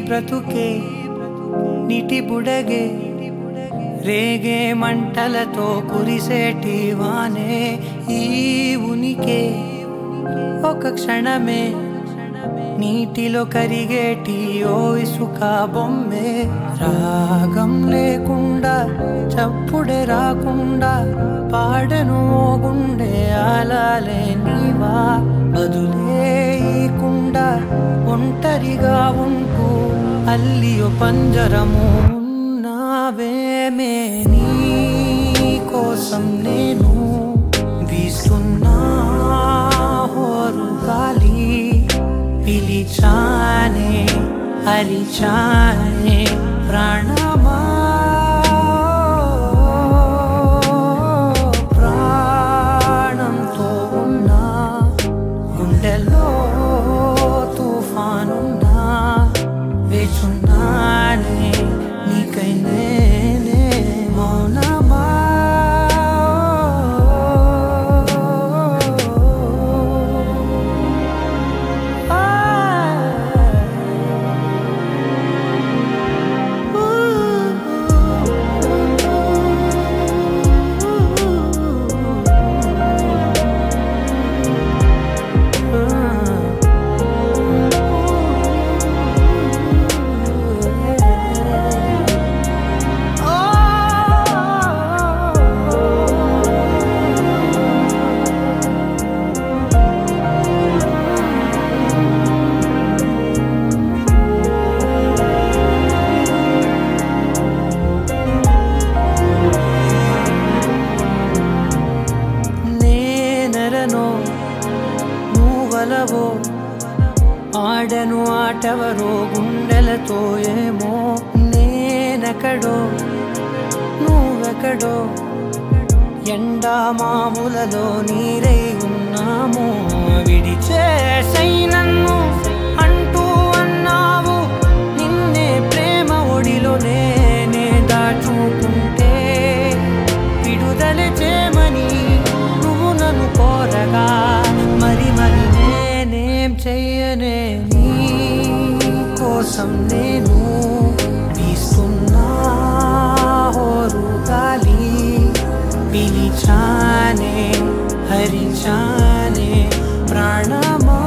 బ్రతుకే నీటి బుడగే రేగే మంటలతో కురిసేటి వానే ఈ ఉనికే ఒక క్షణమే నీటిలో కరిగేటి ఓ ఇసుక బొమ్మే రాగం లేకుండా చప్పుడే రాకుండా పాడను ఓ గుండె ఆలాలే నీవా బదులే ఈకుండా ఒంటరిగా ఉంటూ అల్లియో పంజరము ఉన్నావేమే నీ కోసం నేను వీస్తున్నా హోరు గాలి పిలిచానే అరిచానే ప్రాణమా ప్రాణంతో ఉన్నా గుండెల్లో తుఫానున్నా వేచున్నానే నీకై నేనే మౌనమా నువ్వలవో ఆడను ఆటవరో గుండెలతో ఏమో నేనెక్కడో నువ్వెక్కడో ఎండా మామూలలో నీరై ఉన్నాము విడిచేసై నన్ను అంటూ అన్నావు నిన్నే ప్రేమ ఒడిలో నేనే దాచుకుంటే విడుదల చేయమని నువ్వు నన్ను కోరగా మరి మరి నేనేం చెయ్యనే నీ కోసం నేను వీస్తున్నా హోరు గాలి పిలిచానే హరిచానే ప్రాణమా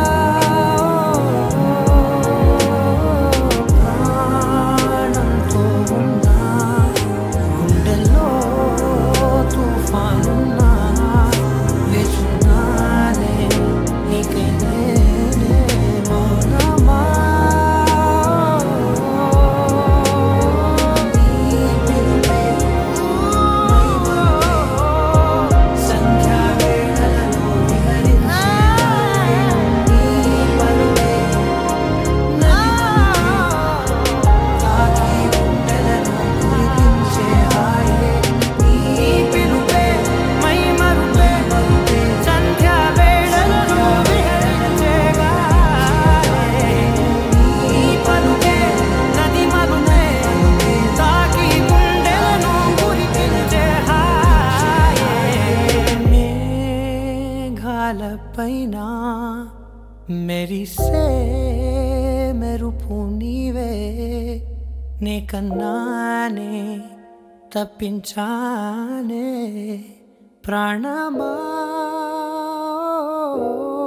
ప్రాణంతో ఉన్నా గుండెల్లో తుఫానున్నా వేచున్నానే నీకై నేనే మౌనమా పైన మెరిసే మెరుపు నీవే నే కన్నానే తప్పించానే ప్రాణమా